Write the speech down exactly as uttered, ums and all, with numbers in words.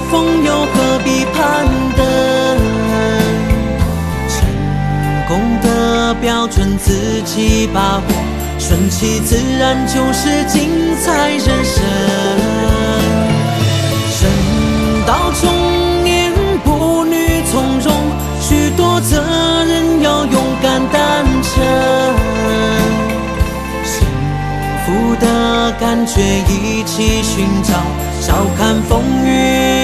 风又何必攀登？成功的标准自己把握，顺其自然就是精彩人生。人到中年步履从容，许多责任要勇敢担承。幸福的感觉一起寻找，笑看风雨